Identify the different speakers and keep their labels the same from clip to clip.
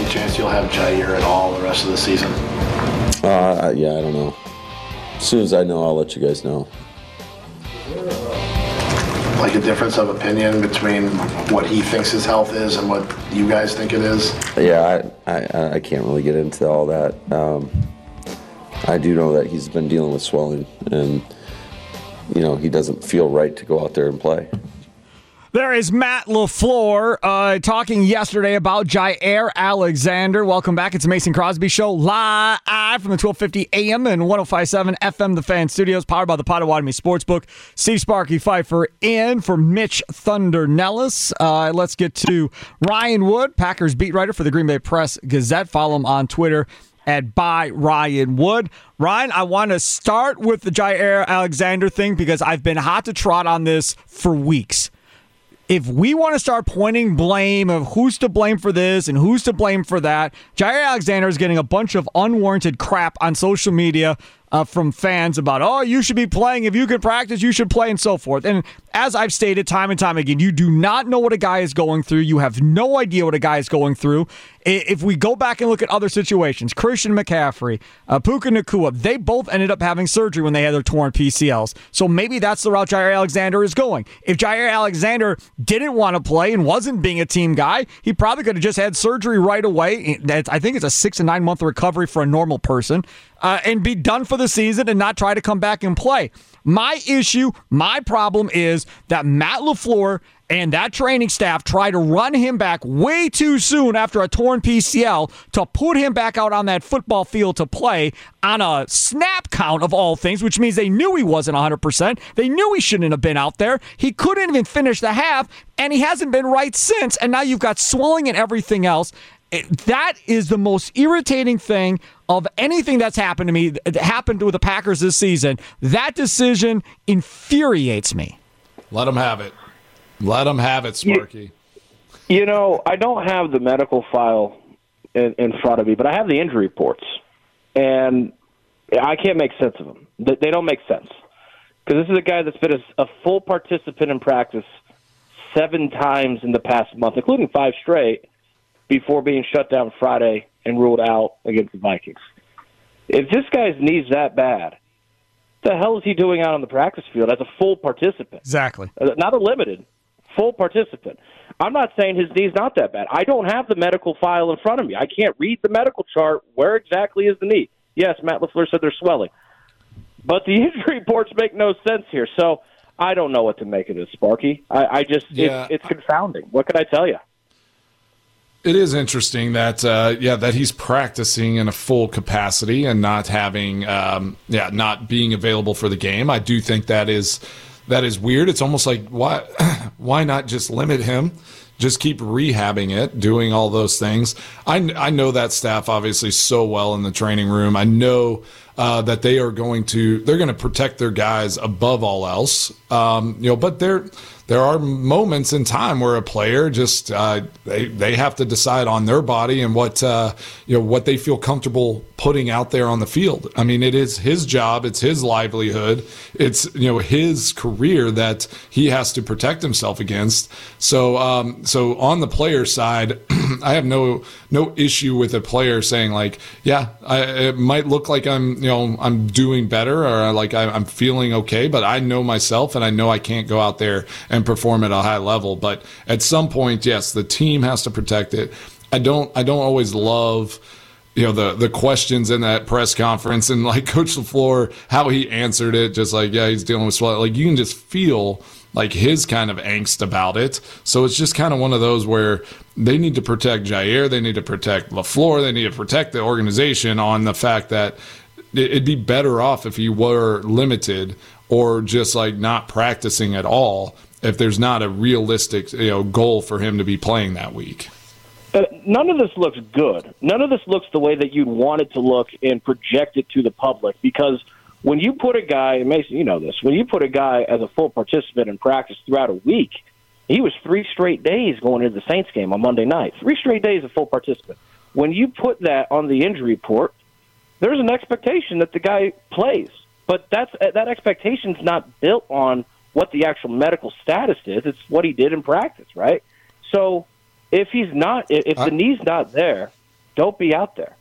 Speaker 1: any chance you'll have Jair at all the rest of the season?
Speaker 2: I don't know. As soon as I know, I'll let you guys know.
Speaker 1: Like a difference of opinion between what he thinks his health is and what you guys think it is?
Speaker 2: Yeah, I can't really get into all that. I do know that he's been dealing with swelling, and he doesn't feel right to go out there and play.
Speaker 3: There is Matt LaFleur talking yesterday about Jair Alexander. Welcome back. It's a Mason Crosby Show live from the 1250 AM and 105.7 FM, the Fan Studios, powered by the Potawatomi Sportsbook. Steve Sparky Pfeiffer in for Mitch Thunder Nellis. Let's get to Ryan Wood, Packers beat writer for the Green Bay Press Gazette. Follow him on Twitter at @ByRyanWood. Ryan, I want to start with the Jair Alexander thing because I've been hot to trot on this for weeks. If we want to start pointing blame of who's to blame for this and who's to blame for that, Jair Alexander is getting a bunch of unwarranted crap on social media from fans about, oh, you should be playing. If you can practice, you should play, and so forth. And as I've stated time and time again, you do not know what a guy is going through. You have no idea what a guy is going through. If we go back and look at other situations, Christian McCaffrey, Puka Nacua, they both ended up having surgery when they had their torn PCLs. So maybe that's the route Jair Alexander is going. If Jair Alexander didn't want to play and wasn't being a team guy, he probably could have just had surgery right away. I think it's a 6 to 9 month recovery for a normal person, and be done for the season and not try to come back and play. My issue, my problem is that Matt LaFleur and that training staff try to run him back way too soon after a torn PCL to put him back out on that football field to play on a snap count of all things, which means they knew he wasn't 100%. They knew he shouldn't have been out there. He couldn't even finish the half, and he hasn't been right since, and now you've got swelling and everything else. That is the most irritating thing of anything that's happened to me, that happened with the Packers this season. That decision infuriates me.
Speaker 4: Let them have it. Let them have it, Sparky.
Speaker 5: I don't have the medical file in front of me, but I have the injury reports, and I can't make sense of them. They don't make sense. Because this is a guy that's been a full participant in practice 7 times in the past month, including 5 straight, before being shut down Friday and ruled out against the Vikings. If this guy's knee's that bad, what the hell is he doing out on the practice field as a full participant?
Speaker 3: Exactly.
Speaker 5: Not a limited, full participant. I'm not saying his knee's not that bad. I don't have the medical file in front of me. I can't read the medical chart. Where exactly is the knee? Yes, Matt LaFleur said they're swelling. But the injury reports make no sense here. So I don't know what to make of this, Sparky. It's confounding. What can I tell you?
Speaker 4: It is interesting that that he's practicing in a full capacity and not having not being available for the game. I do think that is weird. It's almost like why not just limit him? Just keep rehabbing it, doing all those things. I know that staff obviously so well in the training room. I know that they're going to protect their guys above all else. But there are moments in time where a player just they have to decide on their body and what they feel comfortable putting out there on the field. I mean, it is his job, it's his livelihood, it's his career that he has to protect himself against. So on the player side, I have no issue with a player saying like, it might look like I'm doing better or like I'm feeling okay, but I know myself and I know I can't go out there and perform at a high level. But at some point, yes, the team has to protect it. I don't always love the questions in that press conference and like Coach LaFleur, how he answered it, just like, he's dealing with sweat. Like you can just feel like his kind of angst about it. So it's just kind of one of those where they need to protect Jair, they need to protect LaFleur, they need to protect the organization on the fact that it'd be better off if he were limited or just like not practicing at all if there's not a realistic goal for him to be playing that week.
Speaker 5: None of this looks good. None of this looks the way that you'd want it to look and project it to the public, because when you put a guy, Mason, you know this, when you put a guy as a full participant in practice throughout a week, he was 3 straight days going into the Saints game on Monday night, 3 straight days of full participant. When you put that on the injury report, there's an expectation that the guy plays. But that expectation's not built on what the actual medical status is. It's what he did in practice, right? So if the knee's not there, don't be out there.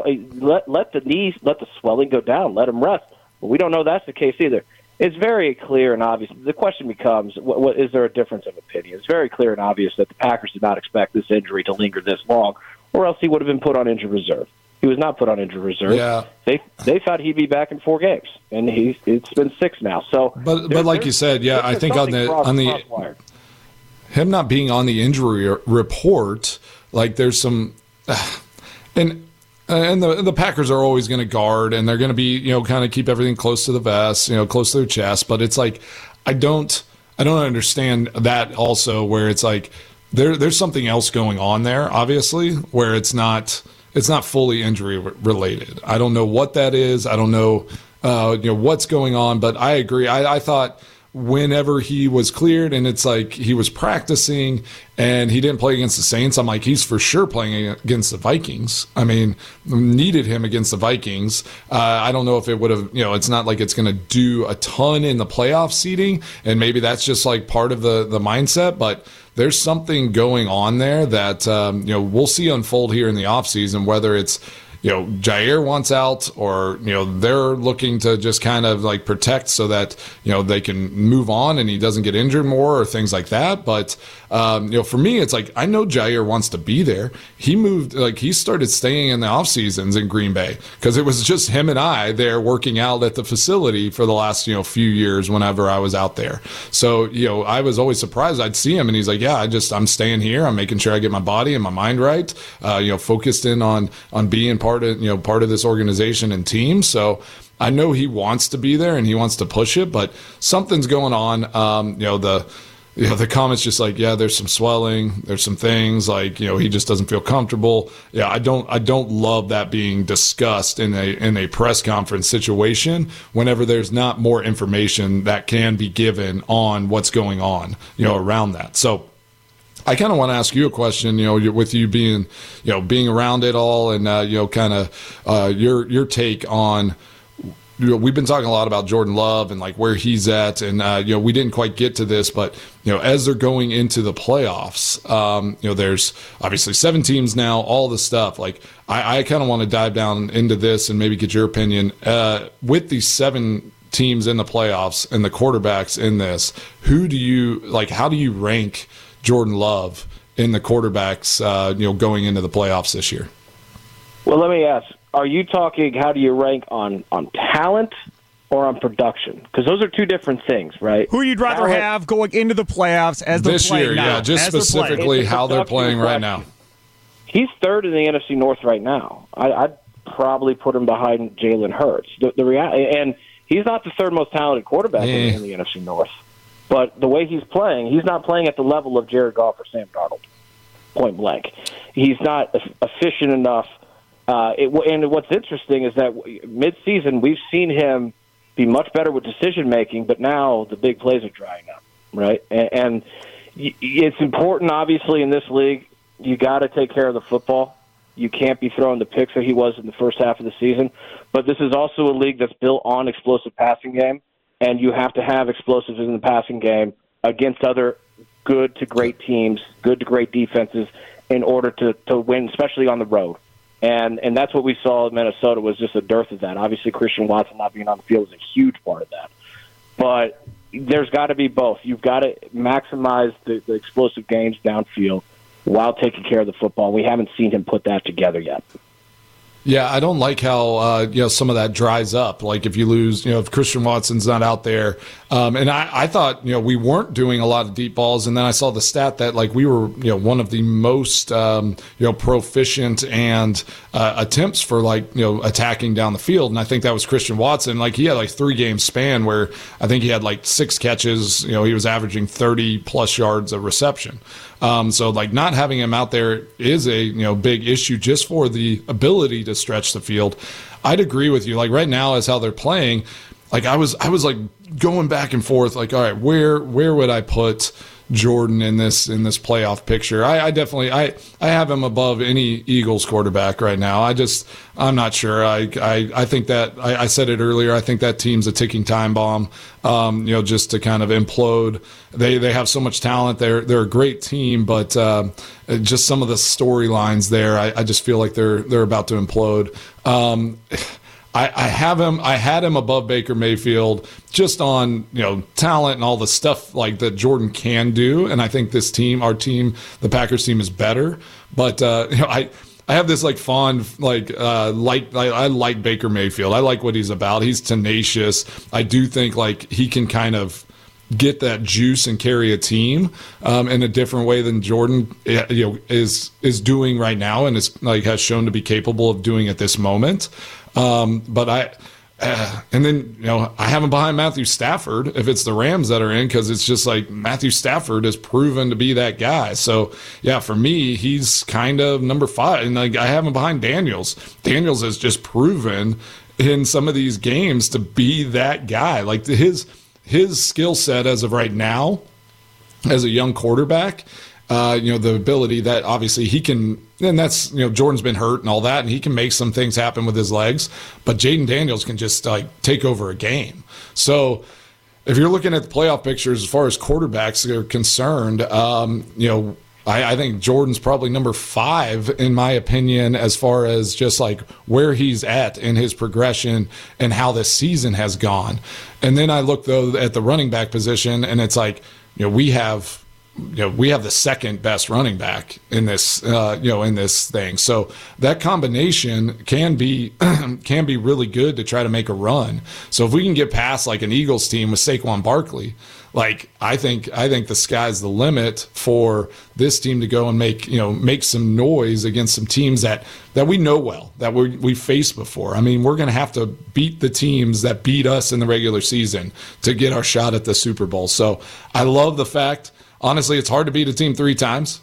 Speaker 5: Let the swelling go down, let him rest. But we don't know that's the case either. It's very clear and obvious. The question becomes, what is there a difference of opinion? It's very clear and obvious that the Packers did not expect this injury to linger this long, or else he would have been put on injured reserve. He was not put on injured reserve.
Speaker 4: Yeah.
Speaker 5: They thought he'd be back in 4 games, and it's been 6 now. So,
Speaker 4: but like you said, yeah, I think on the him not being on the injury report, like there's some, and the Packers are always going to guard, and they're going to be kind of keep everything close to the vest, close to their chest. But it's like I don't understand that also, where it's like there's something else going on there, obviously, where it's not fully injury related. I don't know what that is. I don't know, what's going on. But I agree. I thought whenever he was cleared and it's like he was practicing and he didn't play against the Saints, I'm like, he's for sure playing against the Vikings. I mean, needed him against the Vikings. I don't know if it would have, it's not like it's going to do a ton in the playoff seeding, and maybe that's just like part of the mindset, but there's something going on there that, we'll see unfold here in the offseason, whether it's, Jaire wants out or, they're looking to just kind of like protect so that, they can move on and he doesn't get injured more or things like that. But, for me, it's like, I know Jaire wants to be there. He started staying in the off seasons in Green Bay because it was just him and I there working out at the facility for the last, few years whenever I was out there. So, I was always surprised. I'd see him and he's like, yeah, I'm staying here. I'm making sure I get my body and my mind right, focused in on being part of this organization and team. So I know he wants to be there and he wants to push it, but something's going on. The comments just like, yeah, there's some swelling, there's some things like, he just doesn't feel comfortable. Yeah, I don't love that being discussed in a press conference situation whenever there's not more information that can be given on what's going on, around that. So I kind of want to ask you a question, with you being around it all and, kind of your take on, we've been talking a lot about Jordan Love and like where he's at. And, we didn't quite get to this, but, as they're going into the playoffs, there's obviously 7 teams now, all the stuff. Like I kind of want to dive down into this and maybe get your opinion with these 7 teams in the playoffs and the quarterbacks in this. How do you rank Jordan Love in the quarterbacks, going into the playoffs this year?
Speaker 5: Well, let me ask, are you talking how do you rank on talent or on production? Because those are 2 different things, right?
Speaker 3: Who you'd rather have going into the playoffs as they're playing
Speaker 4: year,
Speaker 3: now?
Speaker 4: Yeah, just specifically how they're playing right now.
Speaker 5: He's 3rd in the NFC North right now. I'd probably put him behind Jalen Hurts. And he's not the 3rd most talented quarterback in the NFC North. But the way he's not playing at the level of Jared Goff or Sam Darnold, point blank. He's not efficient enough. And what's interesting is that mid-season we've seen him be much better with decision-making, but now the big plays are drying up, right? And it's important, obviously, in this league, you got to take care of the football. You can't be throwing the picks that he was in the first half of the season. But this is also a league that's built on explosive passing game. And you have to have explosives in the passing game against other good to great teams, good to great defenses in order to win, especially on the road. And that's what we saw in Minnesota was just a dearth of that. Obviously, Christian Watson not being on the field was a huge part of that. But there's got to be both. You've got to maximize the explosive games downfield while taking care of the football. We haven't seen him put that together yet.
Speaker 4: Yeah, I don't like how some of that dries up. Like if you lose, if Christian Watson's not out there, and I thought we weren't doing a lot of deep balls, and then I saw the stat that like we were one of the most proficient and attempts for attacking down the field, and I think that was Christian Watson. Like he had 3-game span where I think he had 6 catches. He was averaging 30+ yards of reception. So not having him out there is a big issue just for the ability to stretch the field. I'd agree with you. Right now as how they're playing, I was going back and forth. All right, where would I put Jordan in this playoff picture. I definitely have him above any Eagles quarterback right now. I'm not sure. I think that I said it earlier. I think that team's a ticking time bomb. Just to kind of implode. They have so much talent. They're a great team, but just some of the storylines there, I just feel like they're about to implode. I had him above Baker Mayfield just on, talent and all the stuff like that Jordan can do. And I think our team, the Packers team, is better. But, I have this fond, I like Baker Mayfield. I like what he's about. He's tenacious. I do think he can kind of get that juice and carry a team in a different way than Jordan is doing right now, and is has shown to be capable of doing at this moment. But I have him behind Matthew Stafford if it's the Rams that are in, because it's just Matthew Stafford has proven to be that guy. So yeah, for me, he's kind of number 5, and I have him behind Daniels. Daniels has just proven in some of these games to be that guy. His skill set as of right now, as a young quarterback, the ability that obviously he can, and that's, Jordan's been hurt and all that, and he can make some things happen with his legs, but Jaden Daniels can just take over a game. So if you're looking at the playoff pictures as far as quarterbacks are concerned, I think Jordan's probably number 5 in my opinion, as far as just where he's at in his progression and how this season has gone. And then I look though at the running back position, and it's we have the second best running back in this in this thing. So that combination can be really good to try to make a run. So if we can get past an Eagles team with Saquon Barkley, I think the sky's the limit for this team to go and make some noise against some teams that we know well, that we faced before. I mean, we're going to have to beat the teams that beat us in the regular season to get our shot at the Super Bowl. So I love the fact, honestly, it's hard to beat a team 3 times.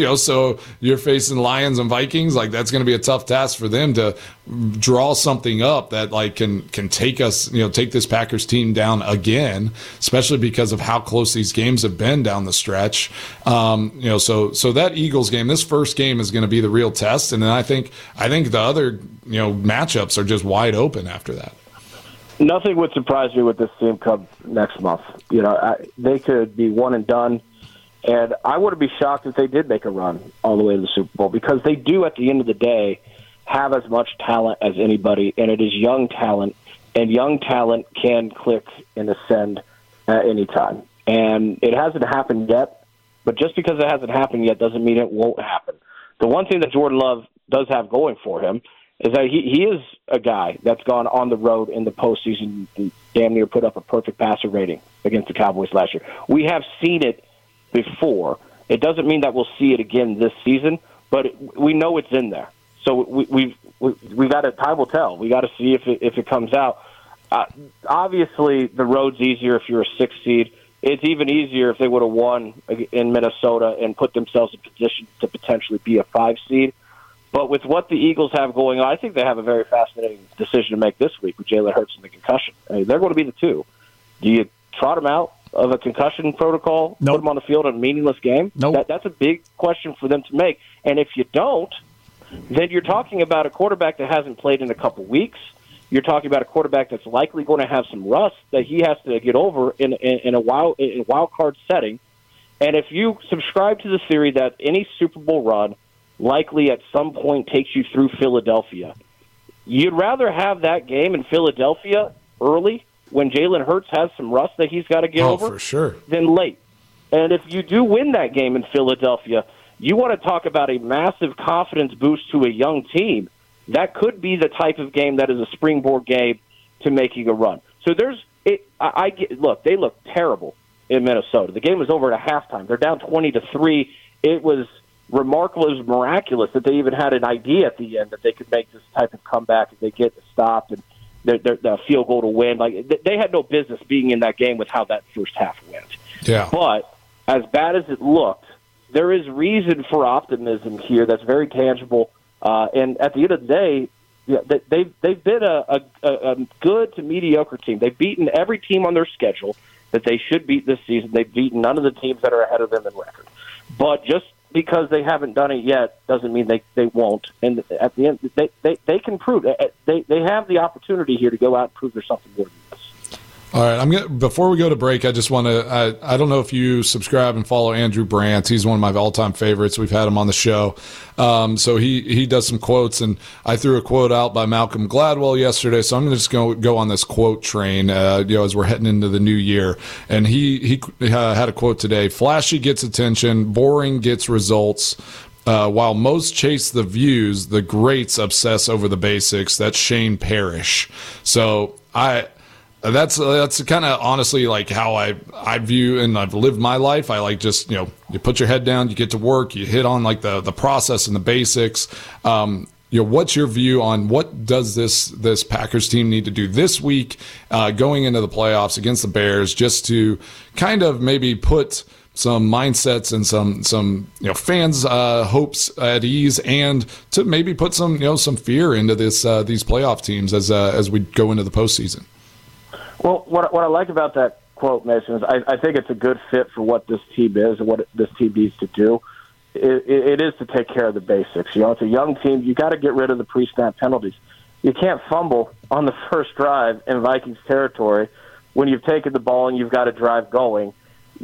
Speaker 4: So you're facing Lions and Vikings. That's going to be a tough task for them to draw something up that can take us, take this Packers team down again, especially because of how close these games have been down the stretch. So that Eagles game, this first game, is going to be the real test, and then I think the other matchups are just wide open after that.
Speaker 5: Nothing would surprise me with this team come next month. They could be one and done. And I wouldn't be shocked if they did make a run all the way to the Super Bowl, because they do, at the end of the day, have as much talent as anybody, and it is young talent, and young talent can click and ascend at any time. And it hasn't happened yet, but just because it hasn't happened yet doesn't mean it won't happen. The one thing that Jordan Love does have going for him is that he is a guy that's gone on the road in the postseason and damn near put up a perfect passer rating against the Cowboys last year. We have seen it before. It doesn't mean that we'll see it again this season, but we know it's in there. So we got to, time will tell. We got to see if it comes out. Obviously, the road's easier if you're a 6 seed. It's even easier if they would have won in Minnesota and put themselves in position to potentially be a 5 seed. But with what the Eagles have going on, I think they have a very fascinating decision to make this week with Jalen Hurts and the concussion. They're going to be the 2. Do you trot them out of a concussion protocol,
Speaker 3: Nope.
Speaker 5: put them on the field in a meaningless game?
Speaker 3: Nope.
Speaker 5: That's a big question for them to make. And if you don't, then you're talking about a quarterback that hasn't played in a couple weeks. You're talking about a quarterback that's likely going to have some rust that he has to get over in a wild card setting. And if you subscribe to the theory that any Super Bowl run likely at some point takes you through Philadelphia, you'd rather have that game in Philadelphia early when Jalen Hurts has some rust that he's got to get over,
Speaker 4: for sure,
Speaker 5: than late. And if you do win that game in Philadelphia, you want to talk about a massive confidence boost to a young team. That could be the type of game that is a springboard game to making a run. So look, they look terrible in Minnesota. The game was over at halftime. They're down 20-3. It was remarkable. It was miraculous that they even had an idea at the end that they could make this type of comeback if they get stopped and the field goal to win. They had no business being in that game with how that first half went. Yeah. But as bad as it looked, there is reason for optimism here that's very tangible. And at the end of the day, they've been a good to mediocre team. They've beaten every team on their schedule. that they should beat this season. They've beaten none of the teams that are ahead of them in record. But just because they haven't done it yet doesn't mean they won't. And at the end, they can prove it. They have the opportunity here to go out and prove there's something more than this.
Speaker 4: All right, before we go to break, I just want to. I don't know if you subscribe and follow Andrew Brandt. He's one of my all-time favorites. We've had him on the show, so he does some quotes, and I threw a quote out by Malcolm Gladwell yesterday. So I'm just going to go on this quote train, as we're heading into the new year. And he had a quote today: "Flashy gets attention, boring gets results." While most chase the views, the greats obsess over the basics. That's Shane Parrish. So That's kind of honestly like how I view and I've lived my life. I like just, you put your head down, you get to work, you hit on like the process and the basics. What's your view on what does this Packers team need to do this week going into the playoffs against the Bears just to kind of maybe put some mindsets and some fans' hopes at ease, and to maybe put some fear into these playoff teams as we go into the postseason?
Speaker 5: Well, what I like about that quote, Mason, is I think it's a good fit for what this team is and what this team needs to do. It is to take care of the basics. It's a young team. You got to get rid of the pre-snap penalties. You can't fumble on the first drive in Vikings territory when you've taken the ball and you've got a drive going.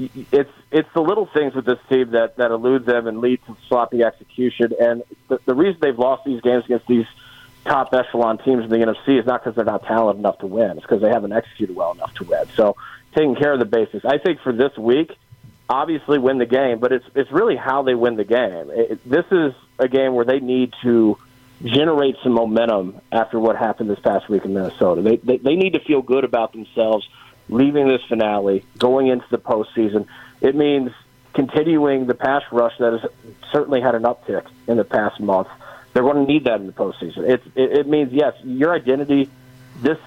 Speaker 5: It's the little things with this team that elude them and lead to sloppy execution. And the reason they've lost these games against these top echelon teams in the NFC is not because they're not talented enough to win. It's because they haven't executed well enough to win. So taking care of the basics. I think for this week, obviously win the game, but it's really how they win the game. This is a game where they need to generate some momentum after what happened this past week in Minnesota. They need to feel good about themselves leaving this finale, going into the postseason. It means continuing the pass rush that has certainly had an uptick in the past month. They're going to need that in the postseason. It means, yes, your identity, this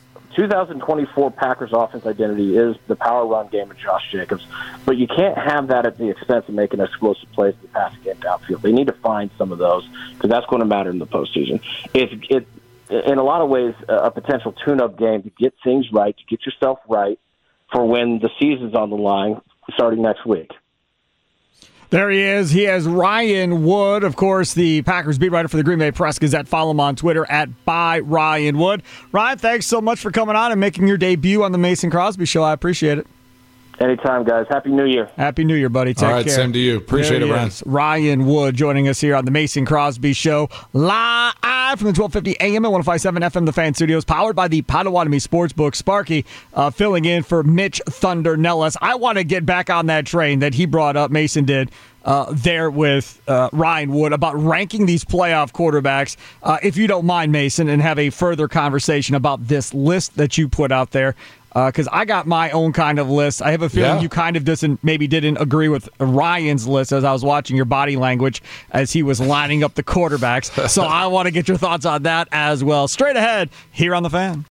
Speaker 5: 2024 Packers offense identity is the power run game of Josh Jacobs, but you can't have that at the expense of making explosive plays in the passing game downfield. They need to find some of those because that's going to matter in the postseason. It's in a lot of ways a potential tune-up game to get things right, to get yourself right for when the season's on the line starting next week.
Speaker 3: There he is. He has Ryan Wood, of course, the Packers beat writer for the Green Bay Press-Gazette. Follow him on Twitter at @ByRyanWood. Ryan, thanks so much for coming on and making your debut on the Mason Crosby Show. I appreciate it.
Speaker 5: Anytime, guys. Happy New Year.
Speaker 3: Happy New Year, buddy. Take care.
Speaker 4: All right, same to you. Appreciate it, Ryan.
Speaker 3: Ryan Wood joining us here on the Mason Crosby Show, live from the 1250 AM and 105.7 FM The Fan Studios, powered by the Potawatomi Sportsbook. Sparky filling in for Mitch Thunder Nellis. I want to get back on that train that he brought up, Mason did, there with Ryan Wood about ranking these playoff quarterbacks, if you don't mind, Mason, and have a further conversation about this list that you put out there. Because I got my own kind of list. I have a feeling you kind of didn't agree with Ryan's list as I was watching your body language as he was lining up the quarterbacks. So I want to get your thoughts on that as well. Straight ahead here on The Fan.